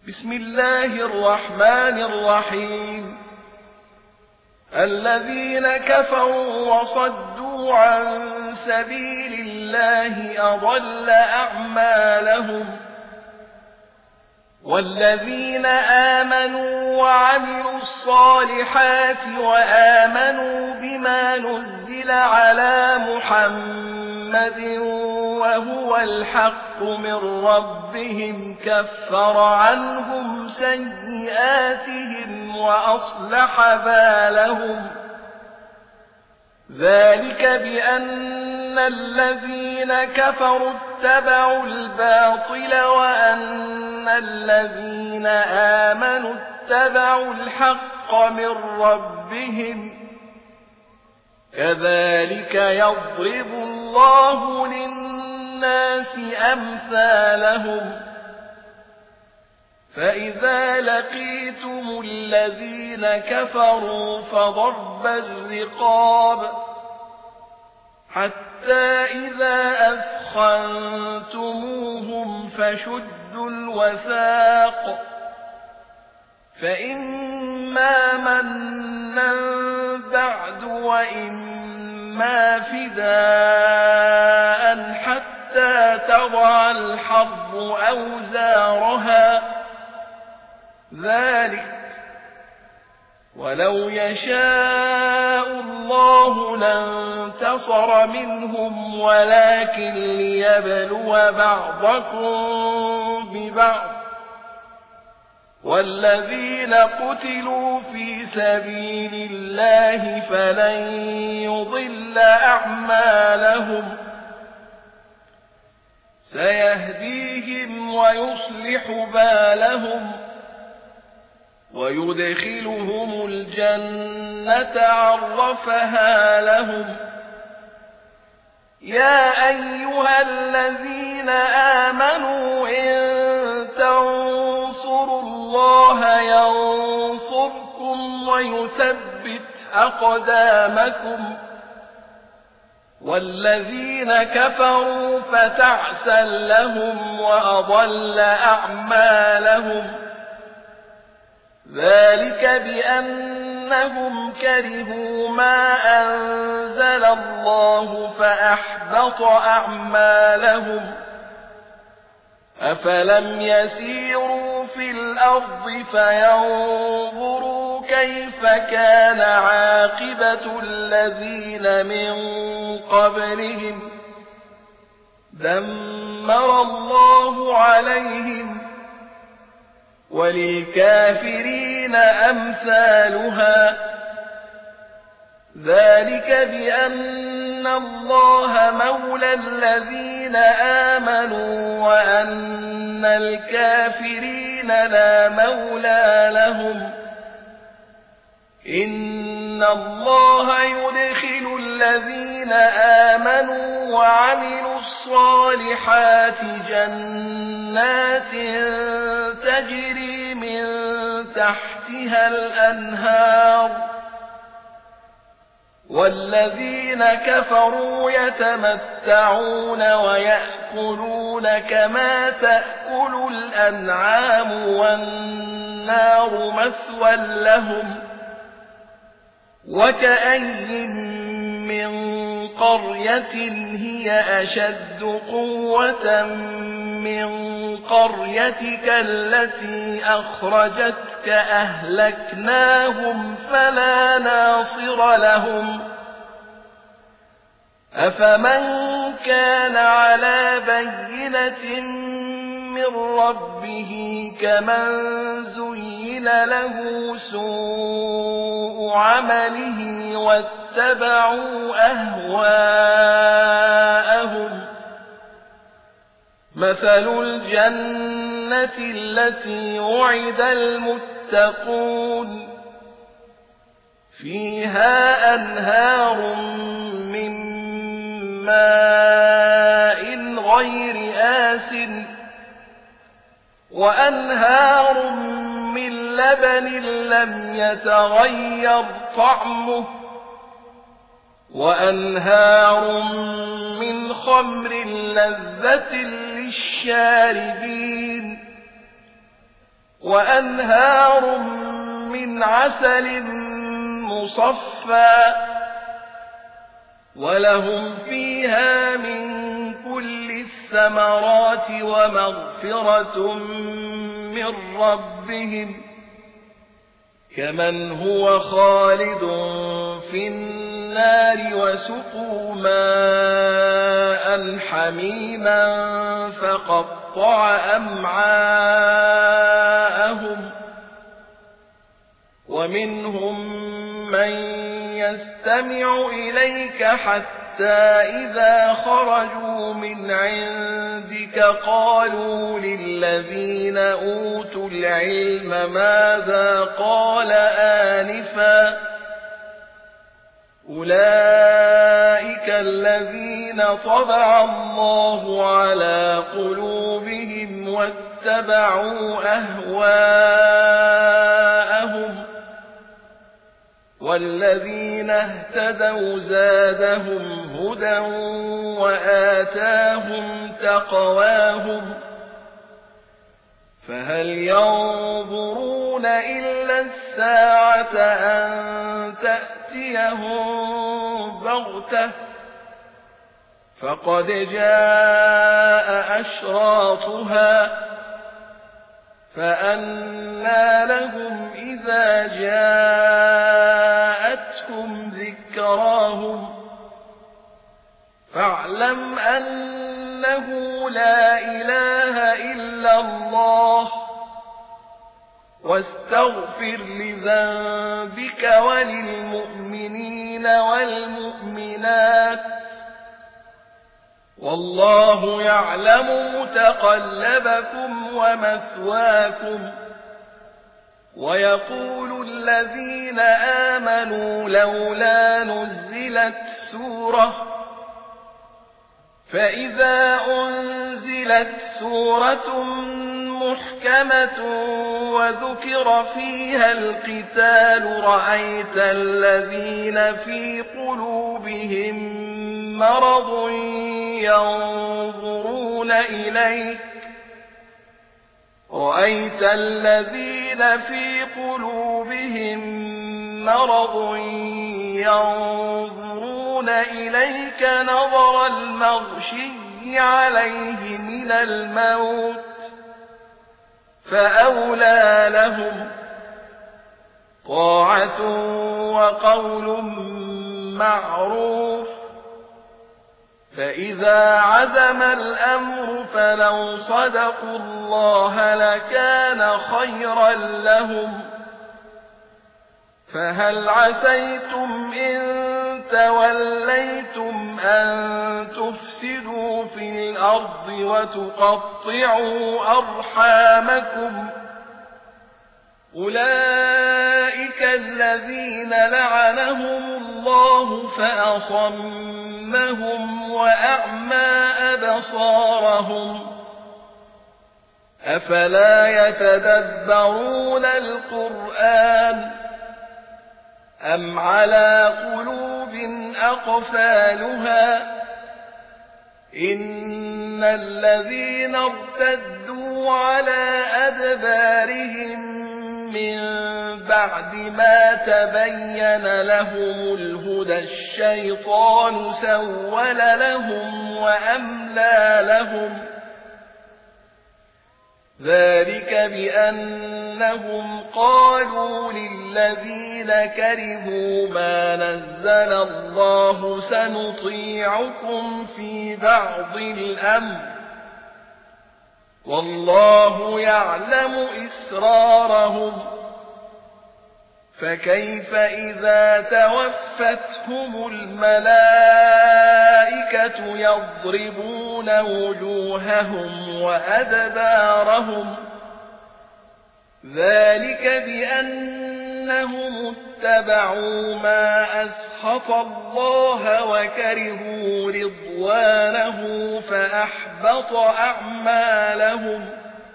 بسم الله الرحمن الرحيم. الذين كفروا وصدوا عن سبيل الله أضل أعمالهم، والذين آمنوا وعملوا الصالحات وآمنوا بما نزل على محمد وهو الحق من ربهم كفر عنهم سيئاتهم وأصلح بالهم. ذلك بأن الذين كفروا اتبعوا الباطل وأن الذين آمنوا اتبعوا الحق من ربهم، كذلك يضرب الله للناس أمثالهم. فإذا لقيتم الذين كفروا فضرب الرقاب حتى إذا أثخنتموهم فشدوا الوثاق، فإما منا بعد وإما فداء حتى تضع الحرب أوزارها. ذلك ولو يشاء الله لانتصر منهم ولكن ليبلو بعضكم ببعض، والذين قتلوا في سبيل الله فلن يضل أعمالهم، سيهديهم ويصلح بالهم ويدخلهم الجنة عرفها لهم. يا أيها الذين آمنوا إن تنصروا الله ينصركم ويثبت أقدامكم، والذين كفروا فتعسا لهم وأضل أعمالهم. ذلك بأنهم كرهوا ما أنزل الله فأحبط أعمالهم. أفلم يسيروا في الأرض فينظروا كيف كان عاقبة الذين من قبلهم، دمر الله عليهم، وللكافرين أمثالها. ذلك بأن الله مولى الذين آمنوا وأن الكافرين لا مولى لهم. إن الله يدخل الذين آمنوا وعملوا الصالحات جنات تجري من تحتها الأنهار، والذين كفروا يتمتعون ويأكلون كما تأكل الأنعام والنار مثوى لهم. وكأين من قرية هي أشد قوة من قريتك التي أخرجتك أهلكناهم فلا ناصر لهم. أفمن كان على بينة من ربه كمن زين له سوء عمله واتبعوا أهواءهم. مثل الجنة التي وعد المتقون فيها أنهار من ماء غير آسن وأنهار من لبن لم يتغير طعمه وأنهار من خمر لذة للشاربين وأنهار من عسل مصفى ولهم فيها من كل الثمرات ومغفرة من ربهم كمن هو خالد في النار وسقوا ماء حميما فقطع أمعاءهم ومنهم من يستمع إليك حتى إذا خرجوا من عندك قالوا للذين أوتوا العلم ماذا قال آنفا أولئك الذين طبع الله على قلوبهم واتبعوا أهواءهم والذين اهتدوا زادهم هدى وآتاهم تقواهم فهل ينظرون إلا الساعة أن تأتيهم بغتة فقد جاء أشراطها فأنى لهم إذا جاءتهم ذكراهم فاعلم أنه لا إله إلا الله واستغفر لذنبك وللمؤمنين والمؤمنات والله يعلم متقلبكم ومثواكم ويقول الذين آمنوا لولا نزلت سورة فإذا أنزلت سورة محكمة وذكر فيها القتال رأيت الذين في قلوبهم مرض ينظرون إليك نظر المغشي عليه من الموت فأولى لهم طاعة وقول معروف فإذا عزم الأمر فلو صدقوا الله لكان خيرا لهم فهل عسيتم إن توليتم أن تفسدوا في الأرض وتقطعوا أرحامكم أولئك الذين لعنهم الله فأصمهم وأعمى أبصارهم أفلا يتدبرون القرآن أم على قلوب أقفالها إن الذين ارتدوا على أدبارهم من بعد ما تبين لهم الهدى الشيطان سول لهم وأملى لهم ذلك بأنهم قالوا للذين كرهوا ما نزل الله سنطيعكم في بعض الأمر والله يعلم إسرارهم فكيف إذا توفتهم الملائكة يضربون وجوههم وأدبارهم ذلك بأنهم اتبعوا ما أسخط الله وكرهوا رضوانه فأحبط أعمالهم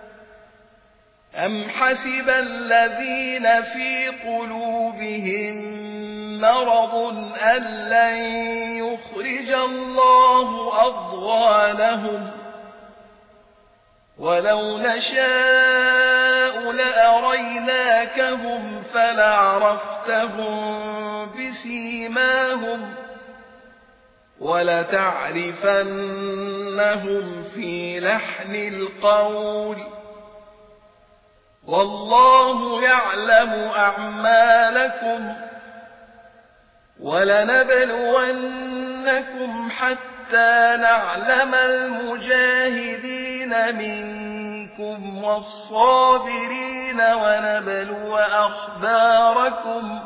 أم حسب الذين في قلوبهم مرض أن لن يخرج الله أضغانهم ولو نشاء لأرادنا لأريناكهم فلعرفتهم بسيماهم ولتعرفنهم في لحن القول والله يعلم أعمالكم ولنبلونكم حتى نعلم المجاهدين منكم والصابرين ونبلو أخباركم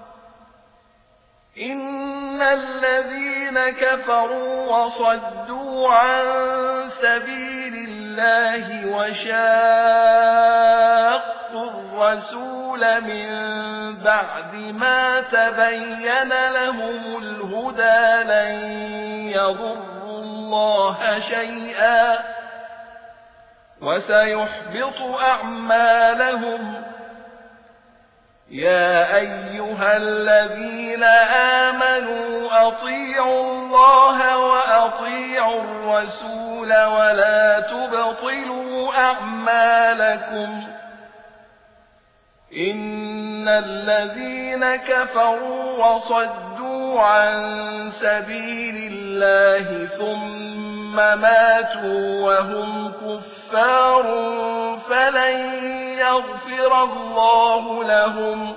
إن الذين كفروا وصدوا عن سبيل الله وشاقوا الرسول من بعد ما تبين لهم الهدى لن يضروا الله شيئا وسيحبط أعمالهم يا أيها الذين آمنوا أطيعوا الله وأطيعوا الرسول ولا تبطلوا أعمالكم إن الذين كفروا وصدوا عن سبيل الله ثم ماتوا وهم كفار فلن يغفر الله لهم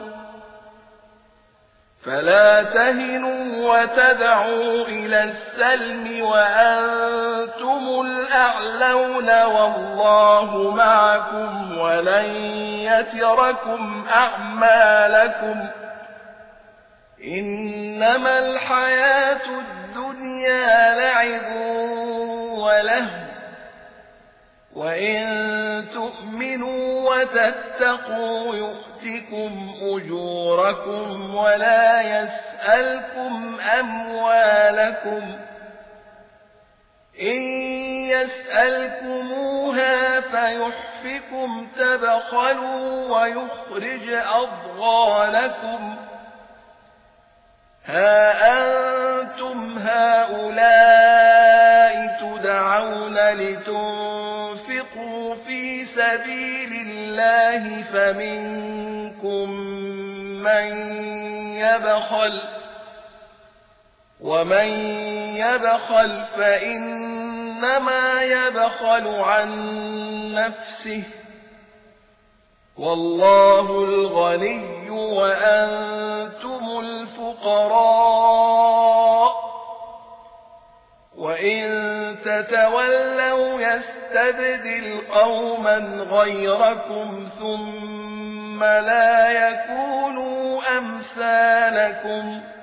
فلا تهنوا وتدعوا إلى السلم وأنتم الأعلون والله معكم ولن يتركم أعمالكم إنما الحياة الدنيا لعب ولهو وإن تؤمنوا وتتقوا يؤتكم أجوركم ولا يسألكم أموالكم إن يسألكموها فيحفكم تبخلوا ويخرج أضغانكم ها أنتم هؤلاء تدعون لتنفقوا في سبيل الله فمنكم من يبخل ومن يبخل فإنما يبخل عن نفسه والله الغني وأنتم الفقراء وإن تتولوا يستبدل قوما غيركم ثم لا يكونوا أمثالكم